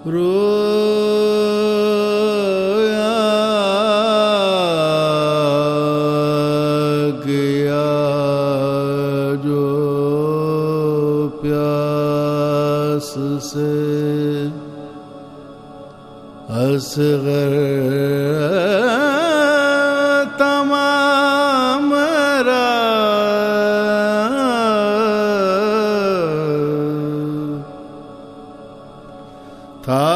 رویا گیا جو پیاس سے اصغر تمام تھا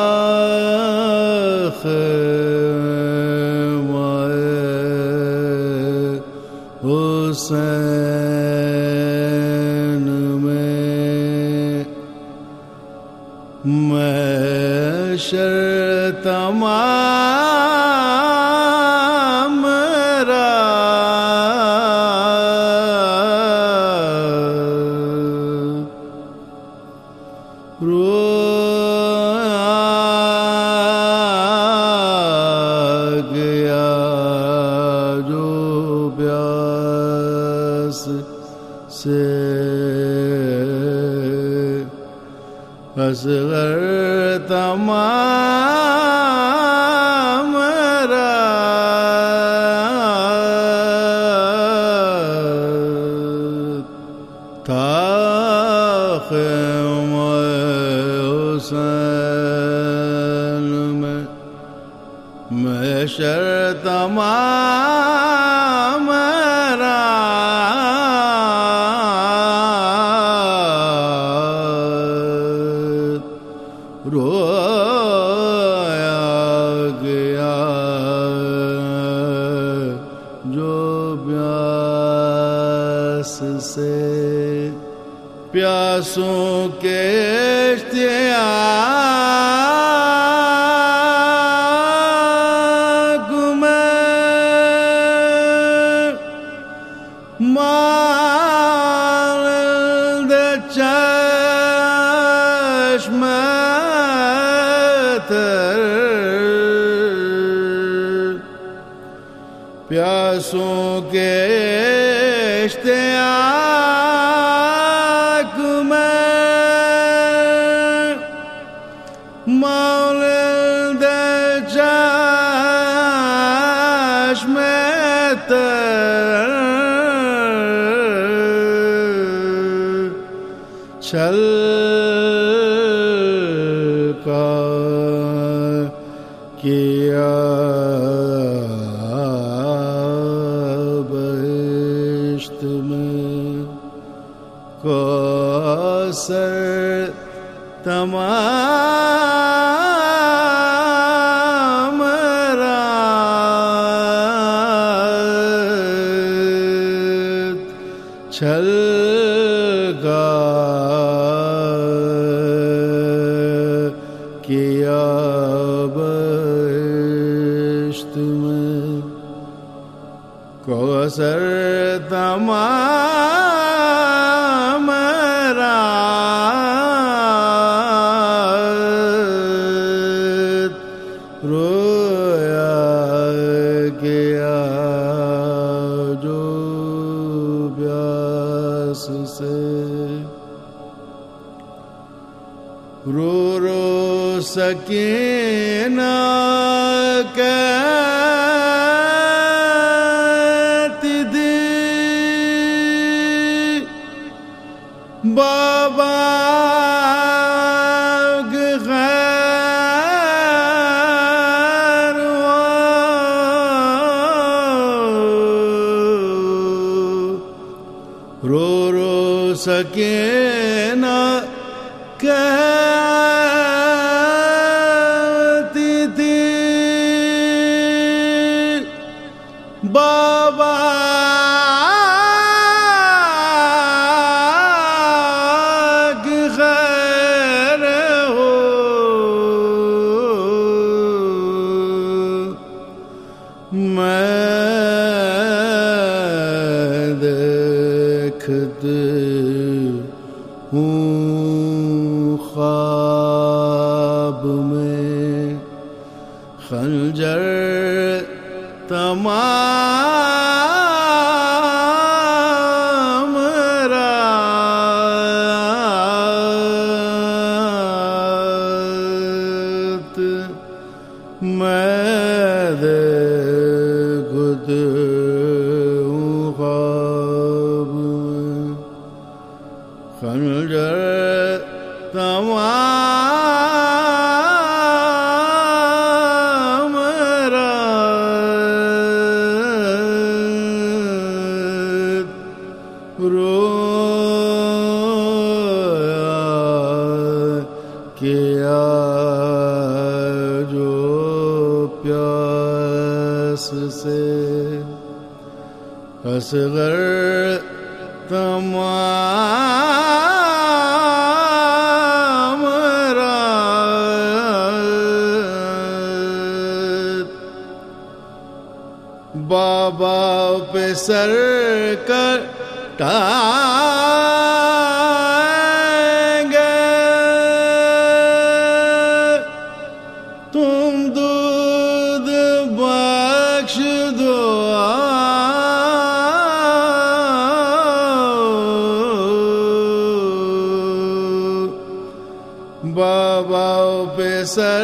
خیمۂ حسین میں محشر تمام گیا جو پیاس سے اصغر تمام تھا خیمۂ حسین میں محشر تمام رویا گیا جو پیاس سے پیاسوں کے اشتیاق میں مانند چشم تر پیاسوں کے اشتیاق میں مانند چشم تر چھلکا کیا بہشت میں کوثر تمام رات چھلکا کیا بہشت میں کوثر تمام رات رویا گیا جو پیاس سے رو رو سکینہ کہتی تھی بابا کی خیر ہو رو رو سکینہ کہتی تھی بابا کی خیر ہو میں دیکھتی ہوں خواب میں خنجر تمام رات رویا کیا جو پیاس سے اصغر تمام رات بابا پہ سر کٹائیں گے تم دودھ بخش دو بابا پہ سر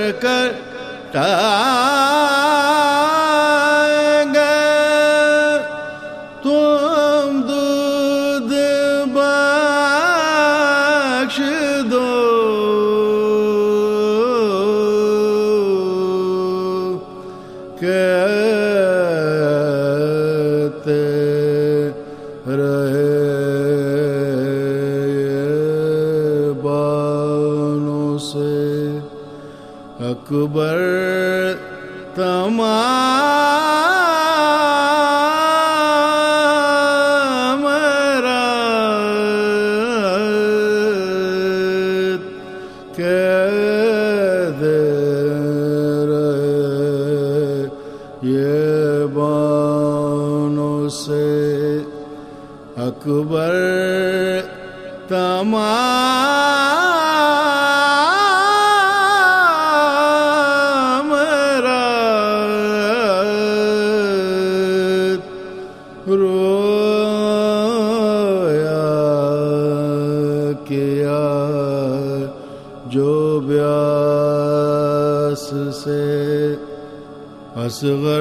کٹائیں گے تم دودھ بخش دو کہتے رہے اکبر تمام رات کہہ دے رہے یہ بانوں سے اکبر تمام رویا کیا جو بیاس سے اصغر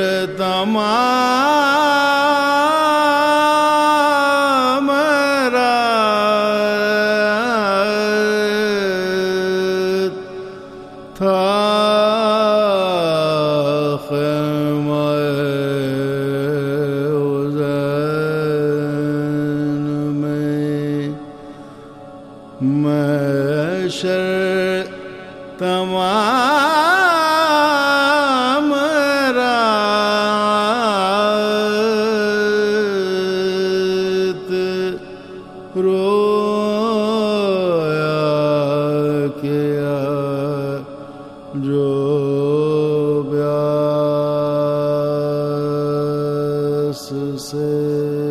تمام رات تھا محشر تمام رات رویا کیا جو بیاس سے